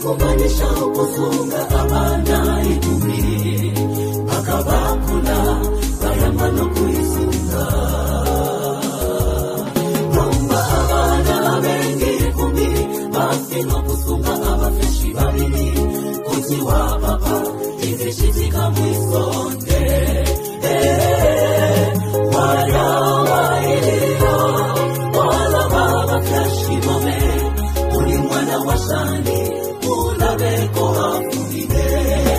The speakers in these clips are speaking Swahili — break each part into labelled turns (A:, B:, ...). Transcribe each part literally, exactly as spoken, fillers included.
A: kumanisha kusunga abana ikumi akabakula bayamano kuisunga Rumba abana bengi ikumi bafino kusunga abafeshi babili kutiwa papa izishitika mwisonde eh wala wailio wala baba kashi mame uli mwana washani ulabeko hafumide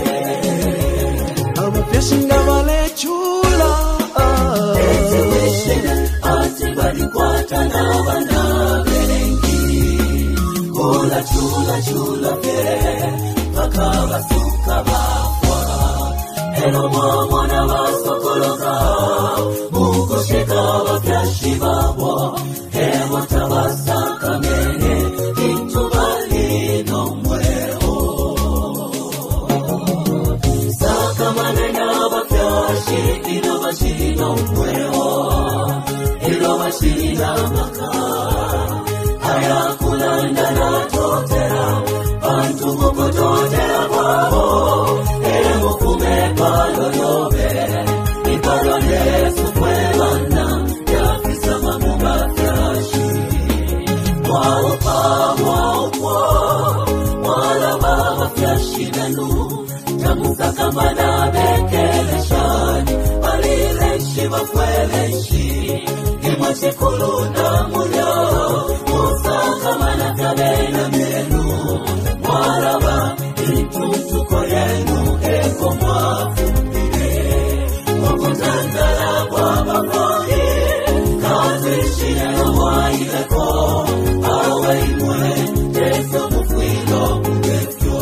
B: abafeshinga vale chula
A: ete wishina ate balikwata na bana belengi kula chula chula pe pakaba suka bafwa eno mama na wasokoloka muko shika wakashi babo ewa tabasaka mene intubali no mweo saka manena wakashi ino bashiri no mweo ilo bashiri na maka haya kulanda na totera bantu moko totera kwabo emo kume palo yobe ipalo yesu kwebana yafisa mamumba kashi mwao pa mwao kwa mwala baba kashi nanu jamuka kamana bekele shani alileshi wakweleshi ima chikulu na mulyo musa kamana kabena menu mwalaba itutuko yenu eko mwafundire wakutandala kwa bakoni kazishine mwaileko awe imwe teso mufwilo mugekyo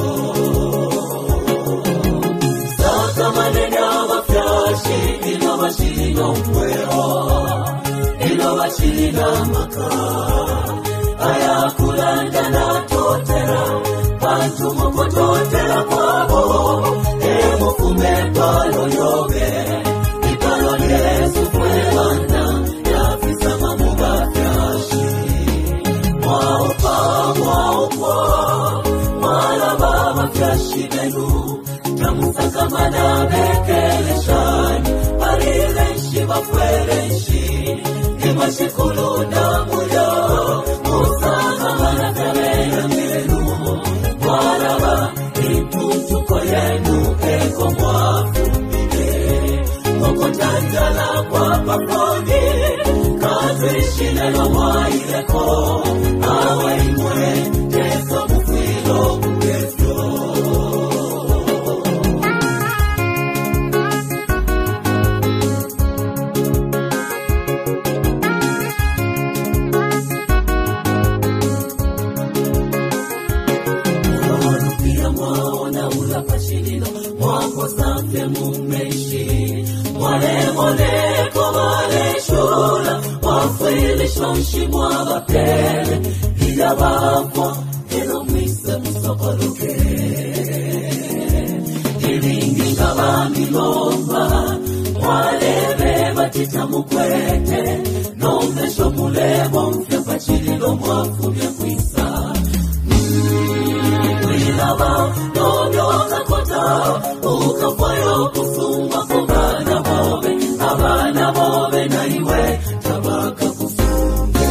A: saka manenya wafyashi ilo bashiri no mweo ilo bashiri na maka aya kulanda na totera bantu moko totera kwabo emo kume palo yobe ipalo yesu kwebana yafisa mamuba kashi mwao pa mwao kwa mwala baba kashi nenu jamusaka mana bekele shani alileshi wafweleshi ima shikulu na mulyo musaka mana kabena menu mwalaba itutuko yenu eko mwafumide moko tanjala kwa pakoni kazishine lo mwaileko awa imwe teso mufilo mugefyo mwako safe mumeishi mwale mwale kovale shula wafili shonshi mwaba pele ila bapwa ilo mwise musokoluke ilingi ngabami lomba mwale beba tita mukwete nomesho mulebo mfya pachililo mwafumya kwisa Wilaba, nobyo wakakota ukafayo kusumba kubana bobe abana bobe na iwe tabaka kufunge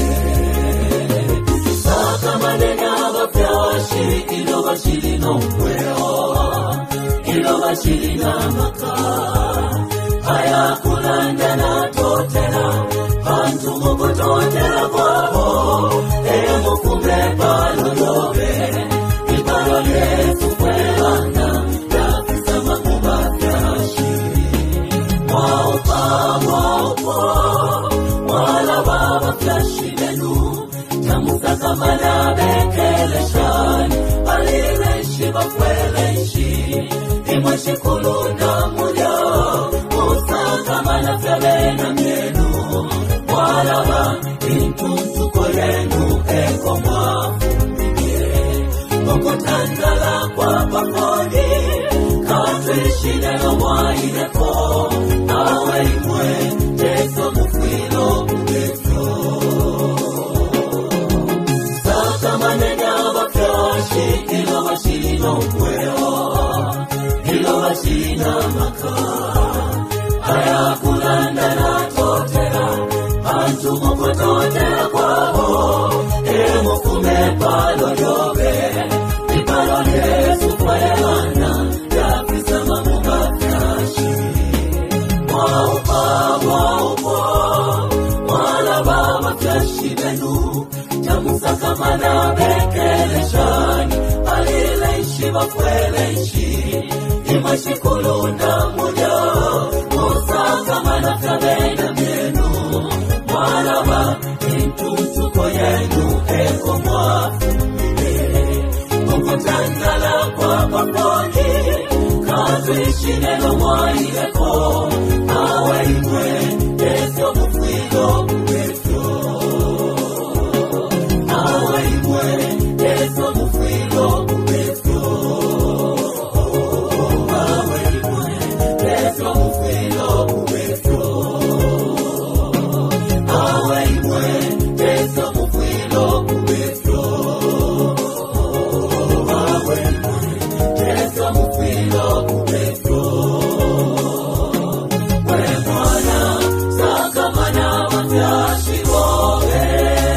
A: saka manenya bapyashi ilo bashiri no mweo ilo bashiri na maka haya kulanda na totera bantu moko totera kwabo emo kume palo yobe ipalo yesu kwebana yafisa makuba kashi mwao pa mwao kwa mwala baba kashi nenu jamusaka mana bekele shani alileshi wakweleshi ima shikulu na mulyo musaka mana kabena menu mwalaba intuntuko yenu eko mwafumide moko tanjala kwa pakoni kazishine lo mwaileko awe imwe teso mufwilo mugekyo Bwana bekeleshani alileishi bakweleishi imashikulunda muja Musa kama naftabena mienu Mwaraba intutuko yenu eko mwafumile Mukutangala kwa paponi Kazuishi nelo mwaileko Awe imwe Esyo mufwilo kumefyo Awe imwe Esyo mufwilo kumefyo Awe imwe Esyo mufwilo kumefyo Awe imwe Esyo mufwilo kumefyo Awe imwe Esyo mufwilo kumefyo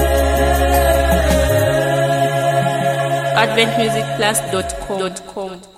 C: advent music plus dot com